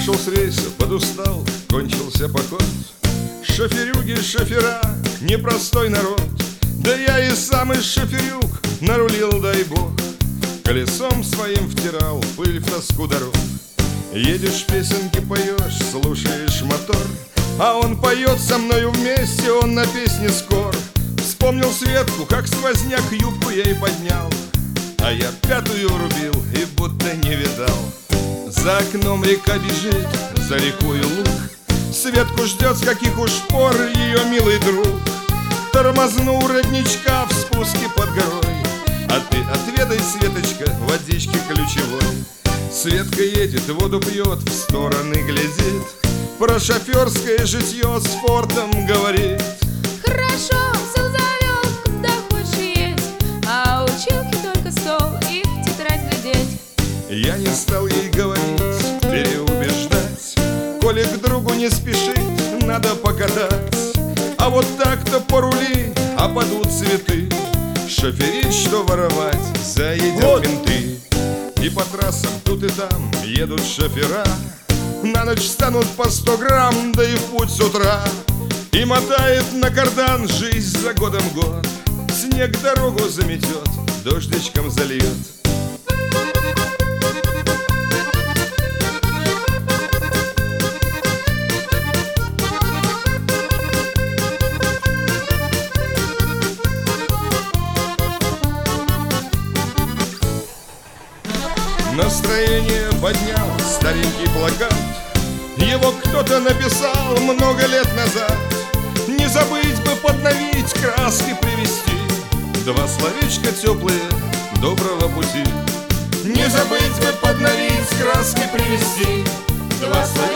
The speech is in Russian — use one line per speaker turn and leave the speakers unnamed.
Сошел с рейса, подустал, кончился поход. Шоферюги, шофера, непростой народ. Да я и сам из шоферюг нарулил, дай бог. Колесом своим втирал пыль в тоску дорог. Едешь, песенки поешь, слушаешь мотор, а он поет со мною вместе, он на песне скор. Вспомнил Светку, как сквозняк юбку ей поднял, а я пятую врубил и будто не видал. За окном река бежит, за рекою луг. Светку ждет, с каких уж пор ее милый друг. Тормознул родничка в спуске под горой, а ты отведай, Светочка, водички ключевой. Светка едет, воду пьет, в стороны глядит, про шоферское житье с фортом говорит.
Хорошо, все завел, куда хочешь есть, а училки только стол и в тетрадь глядеть.
Я не стал ей говорить, переубеждать, коли к другу не спешить, надо покатать. А вот так-то порули, опадут цветы, шоферить, что воровать, заедят менты. И по трассам тут и там едут шофера, на ночь станут по 100 грамм, да и в путь с утра. И мотает на кардан жизнь за годом год, снег дорогу заметет, дождичком зальет. Настроение поднял старенький плакат, его кто-то написал много лет назад. Не забыть бы подновить, краски привести, два словечка теплые доброго пути. Не забыть бы подновить, краски привести, два словечка